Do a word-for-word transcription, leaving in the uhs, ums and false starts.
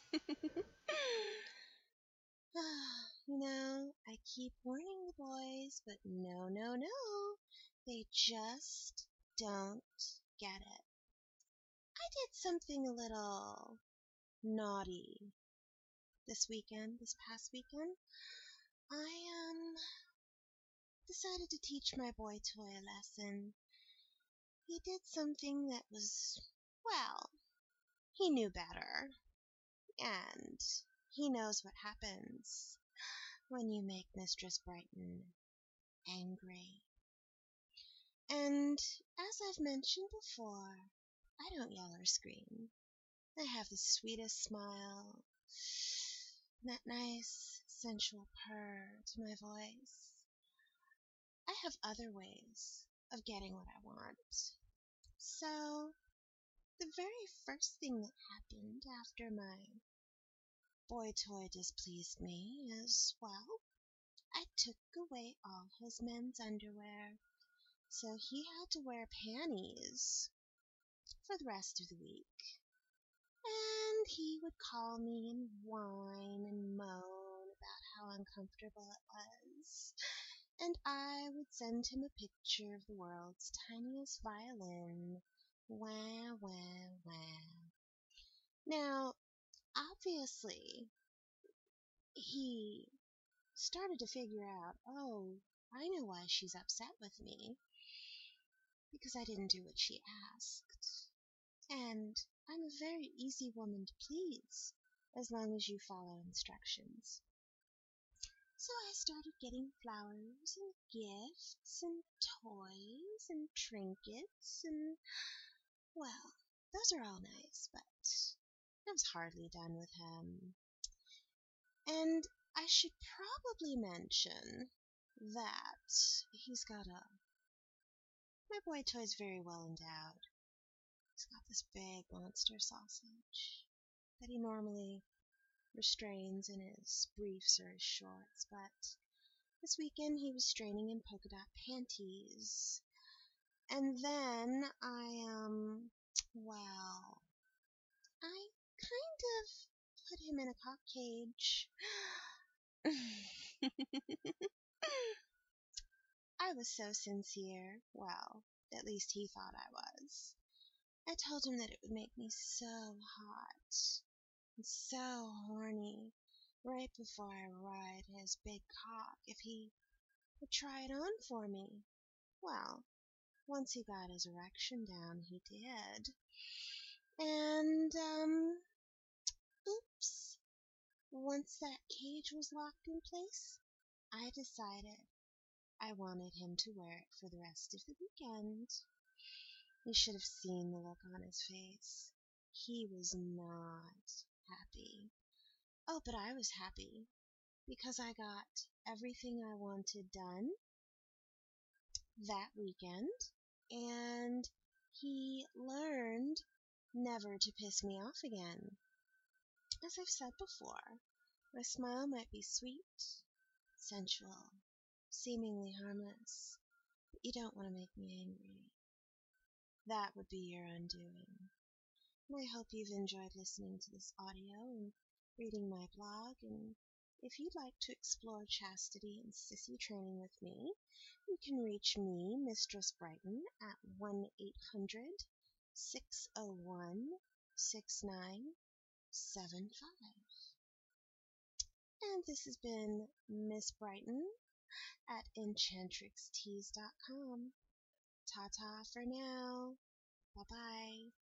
You know, I keep warning the boys, but no, no, no. They just don't get it. I did something a little naughty this weekend, this past weekend. I, um, decided to teach my boy toy a lesson. He did something that was, well, he knew better. And he knows what happens when you make Mistress Brighton angry. And as I've mentioned before, I don't yell or scream. I have the sweetest smile, that nice, sensual purr to my voice. I have other ways of getting what I want. So, the very first thing that happened after my boy toy displeased me is, well, I took away all his men's underwear, so he had to wear panties for the rest of the week. And he would call me and whine and moan about how uncomfortable it was. And I would send him a picture of the world's tiniest violin. Wah, wah, wah. Now, obviously, he started to figure out, oh, I know why she's upset with me. Because I didn't do what she asked. And I'm a very easy woman to please, as long as you follow instructions. So I started getting flowers and gifts and toys and trinkets and, well, those are all nice, but I was hardly done with him. And I should probably mention that he's got a... My boy toy's very well endowed. He's got this big monster sausage that he normally restrains in his briefs or his shorts, but this weekend he was straining in polka dot panties. And then I, um, well, I kind of put him in a cock cage. I was so sincere. Well, at least he thought I was. I told him that it would make me so hot and so horny right before I ride his big cock if he would try it on for me. Well, once he got his erection down, he did. And, um, oops. Once that cage was locked in place, I decided I wanted him to wear it for the rest of the weekend. You should have seen the look on his face. He was not happy. Oh, but I was happy because I got everything I wanted done that weekend, and he learned never to piss me off again. As I've said before, my smile might be sweet, sensual, seemingly harmless, but you don't want to make me angry. That would be your undoing. And I hope you've enjoyed listening to this audio and reading my blog, and if you'd like to explore chastity and sissy training with me, you can reach me, Mistress Brighton, at one eight hundred, six oh one, six nine seven five. And this has been Miss Brighton at enchantrix teas dot com. Ta-ta for now. Bye-bye.